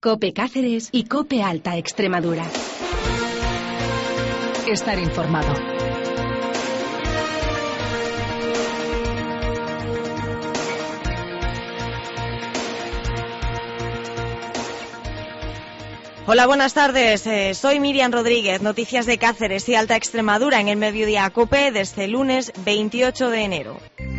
COPE Cáceres y COPE Alta Extremadura. Estar informado. Hola, buenas tardes. Soy Miriam Rodríguez. Noticias de Cáceres y Alta Extremadura en el Mediodía COPE desde el lunes 28 de enero.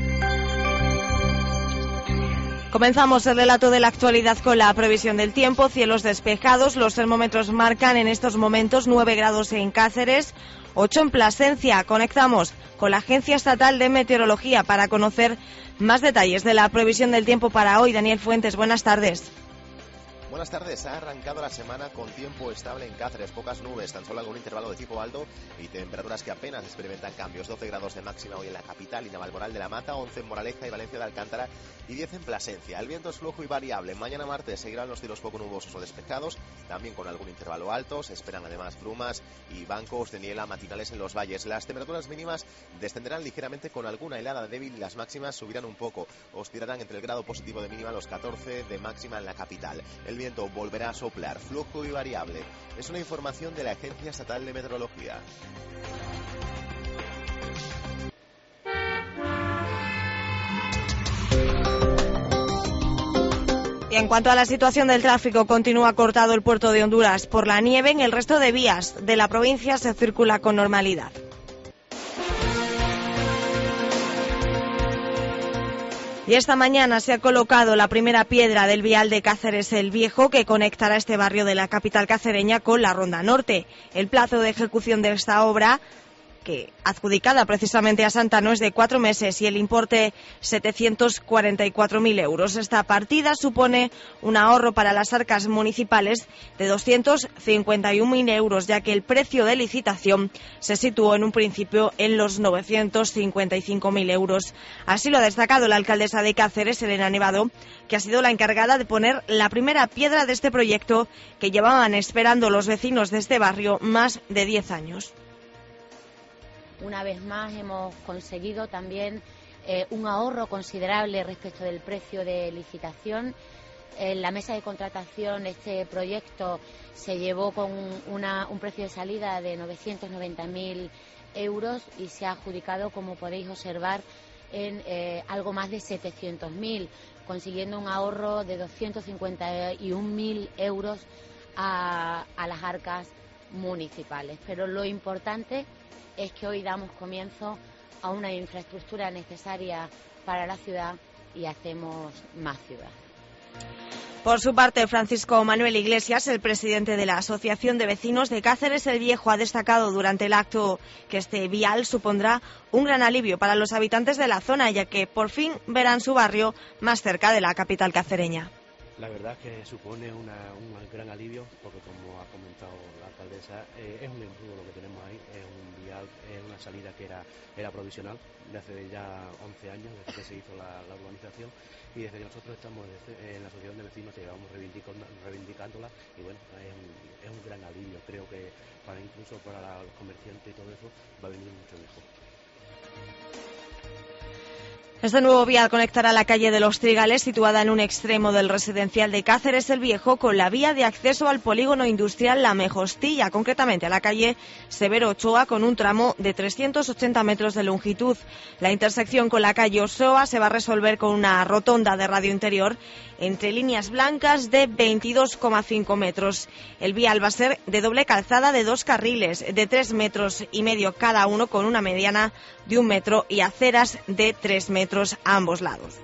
Comenzamos el relato de la actualidad con la previsión del tiempo. Cielos despejados, los termómetros marcan en estos momentos 9 grados en Cáceres, 8 en Plasencia. Conectamos con la Agencia Estatal de Meteorología para conocer más detalles de la previsión del tiempo para hoy. Daniel Fuentes, buenas tardes. Buenas tardes. Ha arrancado la semana con tiempo estable en Cáceres, pocas nubes, tan solo algún intervalo de tipo alto y temperaturas que apenas experimentan cambios. 12 grados de máxima hoy en la capital y Navalmoral de la Mata, 11 en Moraleja y Valencia de Alcántara y 10 en Plasencia. El viento es flojo y variable. Mañana martes seguirán los cielos poco nubosos o despejados, también con algún intervalo alto. Se esperan además brumas y bancos de niebla matinales en los valles. Las temperaturas mínimas descenderán ligeramente con alguna helada débil y las máximas subirán un poco. Oscilarán entre el grado positivo de mínima, los 14 de máxima en la capital. El viento volverá a soplar, flojo y variable. Es una información de la Agencia Estatal de Meteorología. Y en cuanto a la situación del tráfico, continúa cortado el puerto de Honduras por la nieve. En el resto de vías de la provincia se circula con normalidad. Y esta mañana se ha colocado la primera piedra del vial de Cáceres el Viejo, que conectará este barrio de la capital cacereña con la Ronda Norte. El plazo de ejecución de esta obra, que adjudicada precisamente a Santano, es de 4 meses y el importe 744.000 euros. Esta partida supone un ahorro para las arcas municipales de 251.000 euros, ya que el precio de licitación se situó en un principio en los 955.000 euros. Así lo ha destacado la alcaldesa de Cáceres, Elena Nevado, que ha sido la encargada de poner la primera piedra de este proyecto que llevaban esperando los vecinos de este barrio más de 10 años. Una vez más hemos conseguido también un ahorro considerable respecto del precio de licitación. En la mesa de contratación este proyecto se llevó con un precio de salida de 990.000 euros y se ha adjudicado, como podéis observar, en algo más de 700.000, consiguiendo un ahorro de 251.000 euros a las arcas municipales. Pero lo importante es que hoy damos comienzo a una infraestructura necesaria para la ciudad y hacemos más ciudad. Por su parte, Francisco Manuel Iglesias, el presidente de la Asociación de Vecinos de Cáceres el Viejo, ha destacado durante el acto que este vial supondrá un gran alivio para los habitantes de la zona, ya que por fin verán su barrio más cerca de la capital cacereña. La verdad es que supone un gran alivio, porque como ha comentado la alcaldesa, es un embudo lo que tenemos ahí, es un vial, es una salida que era provisional de hace ya 11 años, desde que se hizo la urbanización, y desde que nosotros estamos en la asociación de vecinos llevamos reivindicándola, y bueno, es un gran alivio. Creo que incluso para los comerciantes y todo eso va a venir mucho mejor. Este nuevo vial conectará la calle de los Trigales, situada en un extremo del residencial de Cáceres el Viejo, con la vía de acceso al polígono industrial La Mejostilla, concretamente a la calle Severo Ochoa, con un tramo de 380 metros de longitud. La intersección con la calle Ochoa se va a resolver con una rotonda de radio interior entre líneas blancas de 22,5 metros. El vial va a ser de doble calzada de 2 carriles de 3,5 metros cada uno, con una mediana de 1 metro y aceras de 3 metros a ambos lados.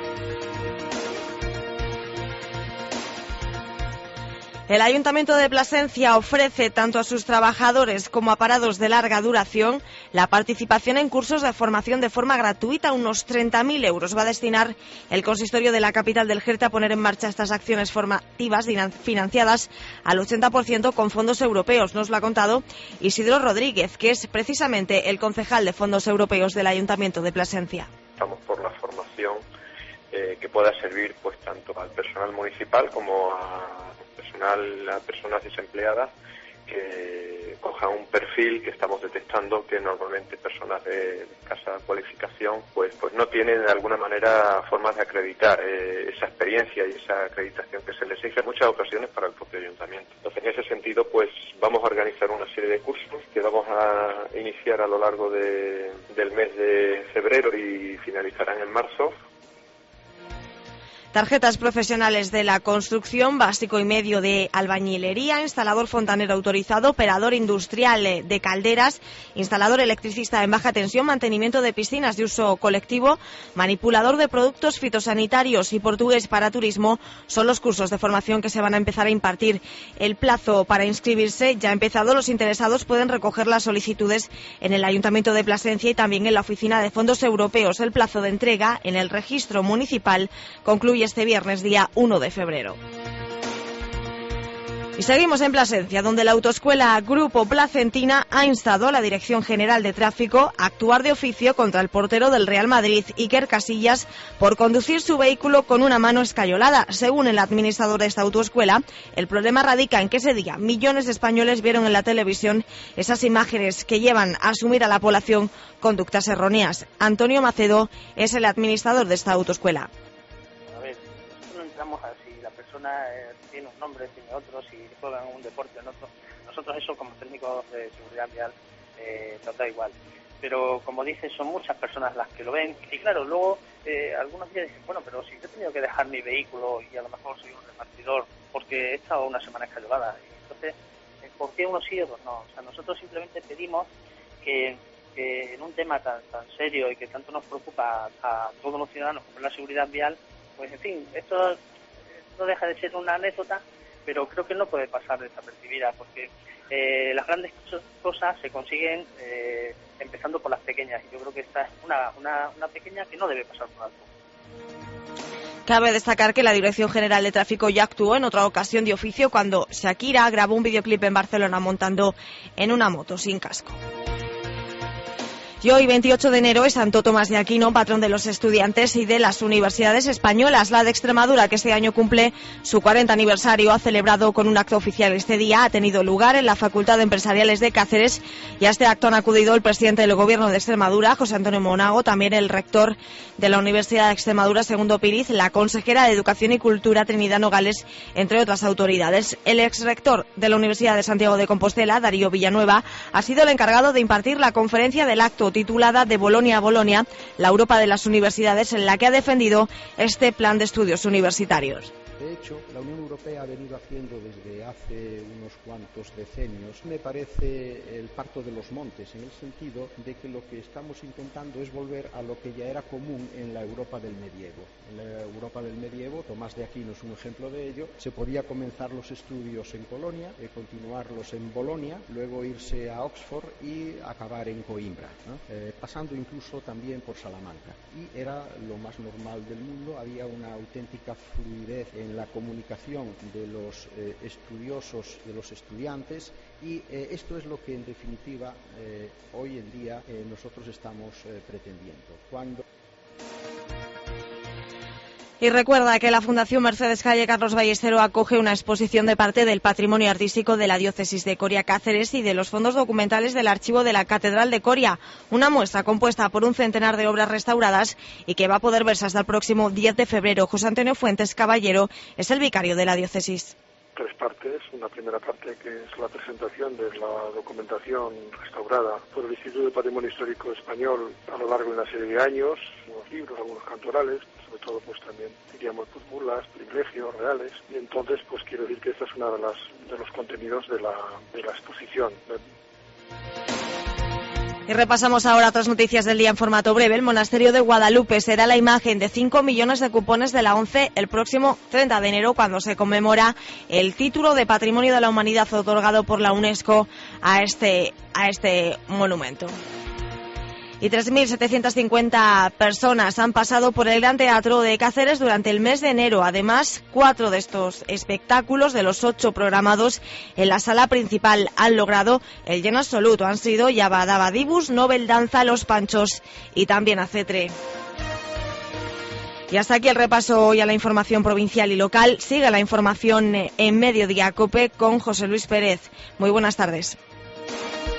El Ayuntamiento de Plasencia ofrece tanto a sus trabajadores como a parados de larga duración la participación en cursos de formación de forma gratuita. Unos 30.000 euros va a destinar el consistorio de la capital del Jerte a poner en marcha estas acciones formativas financiadas al 80% con fondos europeos. Nos lo ha contado Isidro Rodríguez, que es precisamente el concejal de fondos europeos del Ayuntamiento de Plasencia. Estamos por la formación que pueda servir pues tanto al personal municipal como a personas desempleadas que cojan un perfil que estamos detectando que normalmente personas de escasa cualificación pues no tienen de alguna manera formas de acreditar esa experiencia y esa acreditación que se les exige en muchas ocasiones para el propio ayuntamiento. Entonces, en ese sentido, pues vamos a organizar una serie de cursos que vamos a iniciar a lo largo del mes de febrero y finalizarán en marzo. Tarjetas profesionales de la construcción, básico y medio de albañilería, instalador fontanero autorizado, operador industrial de calderas, instalador electricista en baja tensión, mantenimiento de piscinas de uso colectivo, manipulador de productos fitosanitarios y portugués para turismo son los cursos de formación que se van a empezar a impartir. El plazo para inscribirse ya ha empezado. Los interesados pueden recoger las solicitudes en el Ayuntamiento de Plasencia y también en la Oficina de Fondos Europeos. El plazo de entrega en el registro municipal concluye este viernes, día 1 de febrero. Y seguimos en Plasencia, donde la autoescuela Grupo Placentina ha instado a la Dirección General de Tráfico a actuar de oficio contra el portero del Real Madrid, Iker Casillas, por conducir su vehículo con una mano escayolada. Según el administrador de esta autoescuela, el problema radica en que ese día millones de españoles vieron en la televisión esas imágenes que llevan a asumir a la población conductas erróneas. Antonio Macedo es el administrador de esta autoescuela. Si la persona tiene un nombre, tiene otro, si juega en un deporte en otro, nosotros eso como técnicos de seguridad vial nos da igual. Pero como dices, son muchas personas las que lo ven y claro, luego algunos días dicen, bueno, pero si yo he tenido que dejar mi vehículo y a lo mejor soy un repartidor porque he estado una semana escayolada, entonces, ¿por qué unos sí y otros no? O sea, nosotros simplemente pedimos que en un tema tan serio y que tanto nos preocupa a todos los ciudadanos como la seguridad vial, pues en fin, esto no deja de ser una anécdota, pero creo que no puede pasar desapercibida, porque las grandes cosas se consiguen empezando por las pequeñas, y yo creo que esta es una pequeña que no debe pasar por alto. Cabe destacar que la Dirección General de Tráfico ya actuó en otra ocasión de oficio cuando Shakira grabó un videoclip en Barcelona montando en una moto sin casco. Y hoy, 28 de enero, es Santo Tomás de Aquino, patrón de los estudiantes y de las universidades españolas. La de Extremadura, que este año cumple su 40 aniversario, ha celebrado con un acto oficial este día. Ha tenido lugar en la Facultad de Empresariales de Cáceres y a este acto han acudido el presidente del Gobierno de Extremadura, José Antonio Monago, también el rector de la Universidad de Extremadura, Segundo Píriz, la consejera de Educación y Cultura, Trinidad Nogales, entre otras autoridades. El exrector de la Universidad de Santiago de Compostela, Darío Villanueva, ha sido el encargado de impartir la conferencia del acto titulada De Bolonia a Bolonia, la Europa de las universidades, en la que ha defendido este plan de estudios universitarios. De hecho, la Unión Europea ha venido haciendo desde hace unos cuantos decenios, me parece, el parto de los montes, en el sentido de que lo que estamos intentando es volver a lo que ya era común en la Europa del medievo. En la Europa del medievo, Tomás de Aquino es un ejemplo de ello, se podía comenzar los estudios en Colonia, continuarlos en Bolonia, luego irse a Oxford y acabar en Coimbra, ¿no? Pasando incluso también por Salamanca. Y era lo más normal del mundo, había una auténtica fluidez en la comunicación de los estudiosos, de los estudiantes, y esto es lo que en definitiva hoy en día nosotros estamos pretendiendo. Y recuerda que la Fundación Mercedes Calle Carlos Ballestero acoge una exposición de parte del patrimonio artístico de la diócesis de Coria Cáceres y de los fondos documentales del archivo de la Catedral de Coria. Una muestra compuesta por un centenar de obras restauradas y que va a poder verse hasta el próximo 10 de febrero. José Antonio Fuentes Caballero es el vicario de la diócesis. Tres partes. Una primera parte que es la presentación de la documentación restaurada por el Instituto de Patrimonio Histórico Español a lo largo de una serie de años, unos libros, algunos cantorales, sobre todo pues también diríamos pues burlas, privilegios reales, y entonces pues quiero decir que esta es una de los contenidos de la exposición. Y repasamos ahora otras noticias del día en formato breve. El monasterio de Guadalupe será la imagen de 5 millones de cupones de la ONCE el próximo 30 de enero, cuando se conmemora el título de Patrimonio de la Humanidad otorgado por la UNESCO a este monumento. Y 3.750 personas han pasado por el Gran Teatro de Cáceres durante el mes de enero. Además, 4 de estos espectáculos, de los 8 programados en la sala principal, han logrado el lleno absoluto. Han sido Yabadabadibus, Nobel Danza, Los Panchos y también Acetre. Y hasta aquí el repaso hoy a la información provincial y local. Sigue la información en Mediodía COPE con José Luis Pérez. Muy buenas tardes. Cáceres.